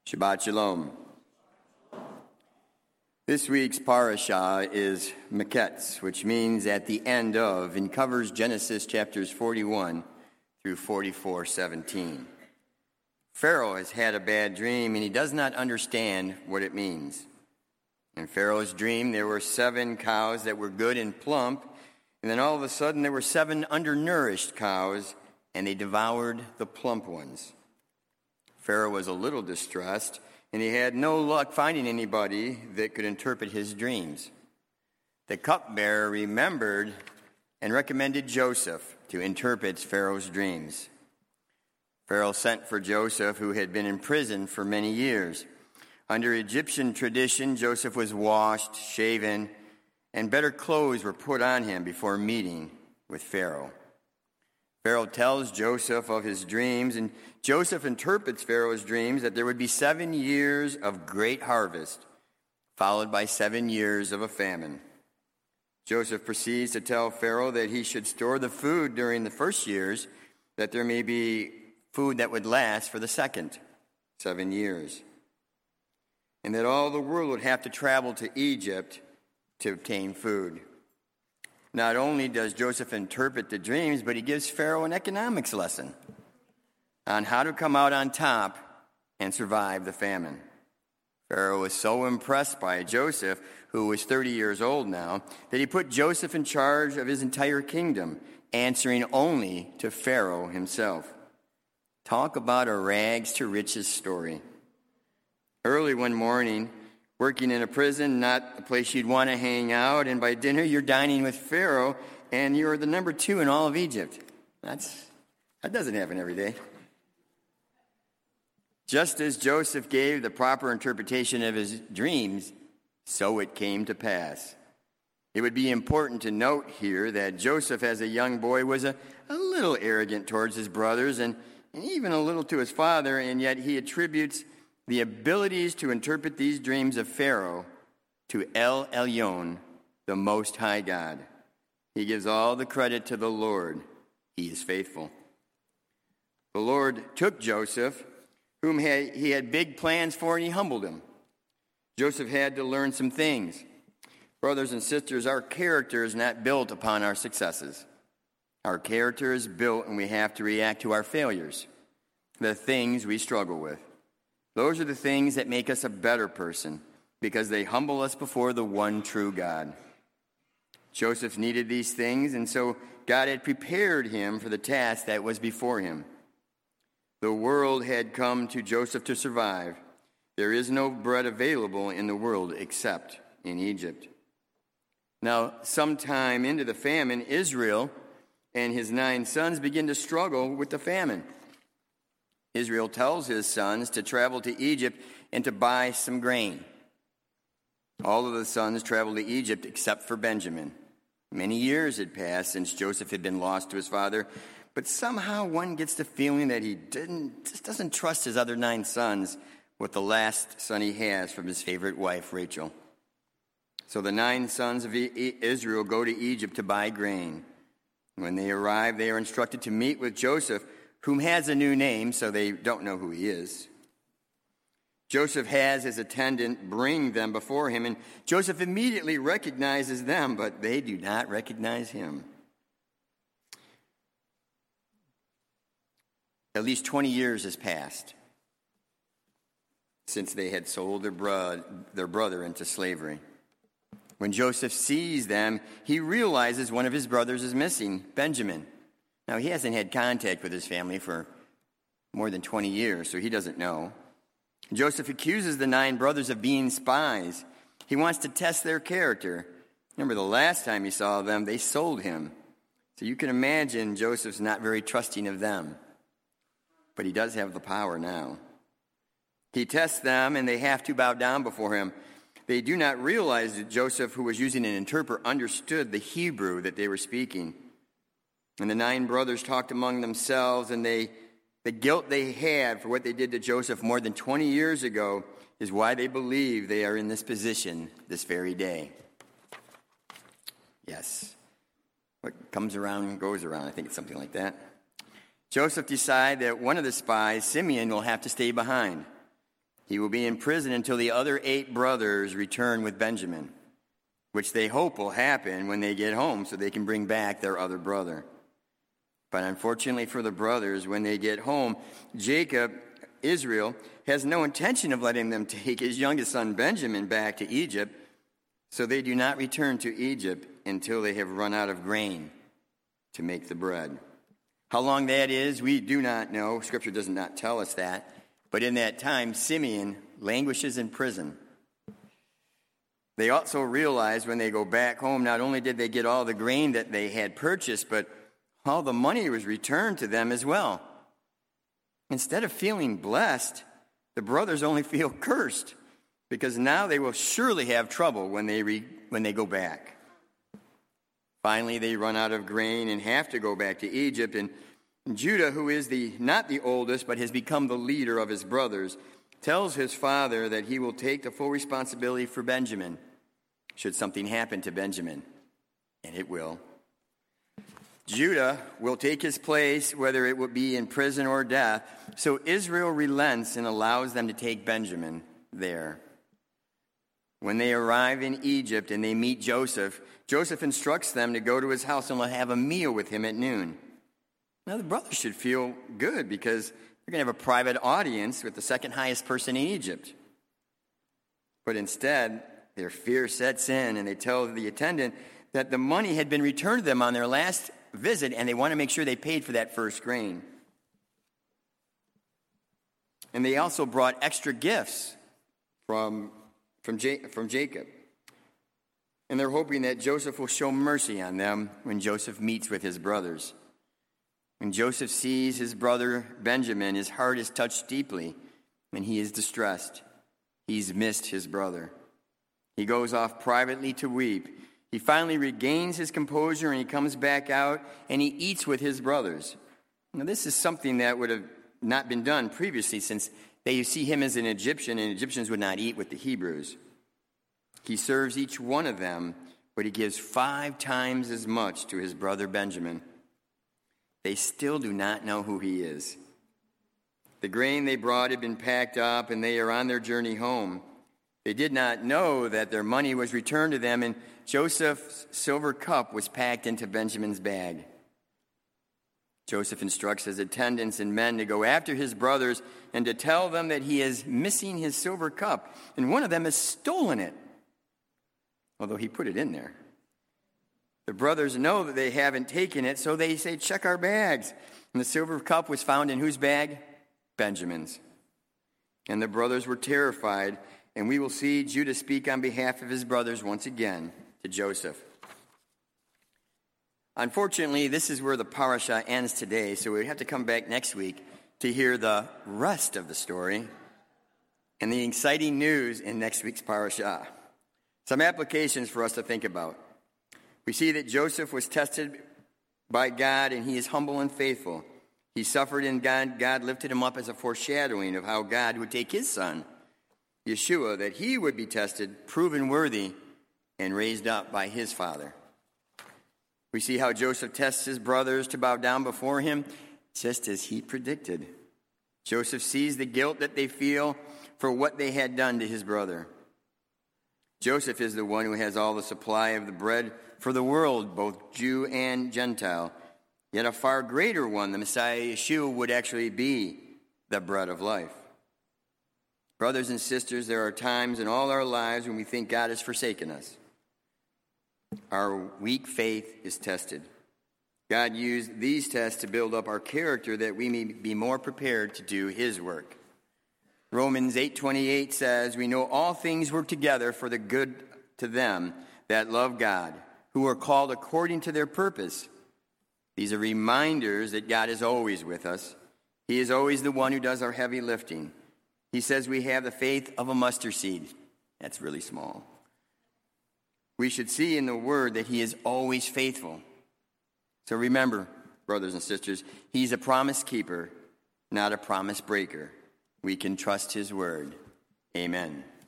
Shabbat Shalom. This week's parashah is Meketz, which means at the end of, and covers Genesis chapters 41 through 44:17. Pharaoh has had a bad dream, and he does not understand what it means. In Pharaoh's dream, there were 7 cows that were good and plump, and then all of a sudden there were 7 undernourished cows, and they devoured the plump ones. Pharaoh was a little distressed, and he had no luck finding anybody that could interpret his dreams. The cupbearer remembered and recommended Joseph to interpret Pharaoh's dreams. Pharaoh sent for Joseph, who had been in prison for many years. Under Egyptian tradition, Joseph was washed, shaven, and better clothes were put on him before meeting with Pharaoh. Pharaoh tells Joseph of his dreams, and Joseph interprets Pharaoh's dreams that there would be 7 years of great harvest, followed by 7 years of a famine. Joseph proceeds to tell Pharaoh that he should store the food during the first years, that there may be food that would last for the second 7 years, and that all the world would have to travel to Egypt to obtain food. Not only does Joseph interpret the dreams, but he gives Pharaoh an economics lesson on how to come out on top and survive the famine. Pharaoh was so impressed by Joseph, who was 30 years old now, that he put Joseph in charge of his entire kingdom, answering only to Pharaoh himself. Talk about a rags to riches story. Early one morning, working in a prison, not a place you'd want to hang out, and by dinner you're dining with Pharaoh, and you're the number 2 in all of Egypt. That doesn't happen every day. Just as Joseph gave the proper interpretation of his dreams, so it came to pass. It would be important to note here that Joseph, as a young boy, was a little arrogant towards his brothers, and even a little to his father, and yet he attributes the abilities to interpret these dreams of Pharaoh to El Elyon, the Most High God. He gives all the credit to the Lord. He is faithful. The Lord took Joseph, whom he had big plans for, and he humbled him. Joseph had to learn some things. Brothers and sisters, our character is not built upon our successes. Our character is built, and we have to react to our failures, the things we struggle with. Those are the things that make us a better person, because they humble us before the one true God. Joseph needed these things, and so God had prepared him for the task that was before him. The world had come to Joseph to survive. There is no bread available in the world except in Egypt. Now, sometime into the famine, Israel and his 9 sons begin to struggle with the famine. Israel tells his sons to travel to Egypt and to buy some grain. All of the sons traveled to Egypt except for Benjamin. Many years had passed since Joseph had been lost to his father, but somehow one gets the feeling that he just doesn't trust his other 9 sons with the last son he has from his favorite wife, Rachel. So the 9 sons of Israel go to Egypt to buy grain. When they arrive, they are instructed to meet with Joseph, whom has a new name, so they don't know who he is. Joseph has his attendant bring them before him, and Joseph immediately recognizes them, but they do not recognize him. At least 20 years has passed since they had sold their brother into slavery. When Joseph sees them, he realizes one of his brothers is missing, Benjamin. Now, he hasn't had contact with his family for more than 20 years, so he doesn't know. Joseph accuses the 9 brothers of being spies. He wants to test their character. Remember, the last time he saw them, they sold him. So you can imagine Joseph's not very trusting of them. But he does have the power now. He tests them, and they have to bow down before him. They do not realize that Joseph, who was using an interpreter, understood the Hebrew that they were speaking. And the 9 brothers talked among themselves, and the guilt they had for what they did to Joseph more than 20 years ago is why they believe they are in this position this very day. Yes. What comes around goes around. I think it's something like that. Joseph decided that one of the spies, Simeon, will have to stay behind. He will be in prison until the other 8 brothers return with Benjamin, which they hope will happen when they get home so they can bring back their other brother. But unfortunately for the brothers, when they get home, Israel, has no intention of letting them take his youngest son Benjamin back to Egypt, so they do not return to Egypt until they have run out of grain to make the bread. How long that is, we do not know. Scripture does not tell us that. But in that time, Simeon languishes in prison. They also realize when they go back home, not only did they get all the grain that they had purchased, but all the money was returned to them as well. Instead of feeling blessed, the brothers only feel cursed, because now they will surely have trouble when they go back. Finally, they run out of grain and have to go back to Egypt, and Judah, who is not the oldest, but has become the leader of his brothers, tells his father that he will take the full responsibility for Benjamin, should something happen to Benjamin, and it will. Judah will take his place, whether it would be in prison or death, so Israel relents and allows them to take Benjamin there. When they arrive in Egypt and they meet Joseph, Joseph instructs them to go to his house and have a meal with him at noon. Now, the brothers should feel good because they're going to have a private audience with the second highest person in Egypt. But instead, their fear sets in, and they tell the attendant that the money had been returned to them on their last visit, and they want to make sure they paid for that first grain. And they also brought extra gifts from Jacob. And they're hoping that Joseph will show mercy on them when Joseph meets with his brothers. When Joseph sees his brother Benjamin, his heart is touched deeply, and he is distressed. He's missed his brother. He goes off privately to weep. He finally regains his composure, and he comes back out, and he eats with his brothers. Now, this is something that would have not been done previously, since they see him as an Egyptian, and Egyptians would not eat with the Hebrews. He serves each one of them, but he gives 5 times as much to his brother Benjamin. They still do not know who he is. The grain they brought had been packed up, and they are on their journey home. They did not know that their money was returned to them, and Joseph's silver cup was packed into Benjamin's bag. Joseph instructs his attendants and men to go after his brothers and to tell them that he is missing his silver cup, and one of them has stolen it, although he put it in there. The brothers know that they haven't taken it, so they say, "Check our bags." And the silver cup was found in whose bag? Benjamin's. And the brothers were terrified, and we will see Judah speak on behalf of his brothers once again to Joseph. Unfortunately, this is where the parasha ends today, so we have to come back next week to hear the rest of the story and the exciting news in next week's parasha. Some applications for us to think about. We see that Joseph was tested by God, and he is humble and faithful. He suffered, and God lifted him up as a foreshadowing of how God would take his son, Yeshua, that he would be tested, proven worthy, and raised up by his father. We see how Joseph tests his brothers to bow down before him, just as he predicted. Joseph sees the guilt that they feel for what they had done to his brother. Joseph is the one who has all the supply of the bread for the world, both Jew and Gentile. Yet a far greater one, the Messiah Yeshua, would actually be the bread of life. Brothers and sisters, there are times in all our lives when we think God has forsaken us. Our weak faith is tested. God used these tests to build up our character that we may be more prepared to do his work. Romans 8:28 says, "We know all things work together for the good to them that love God, who are called according to their purpose." These are reminders that God is always with us. He is always the one who does our heavy lifting. He says we have the faith of a mustard seed. That's really small. We should see in the word that he is always faithful. So remember, brothers and sisters, he's a promise keeper, not a promise breaker. We can trust his word. Amen.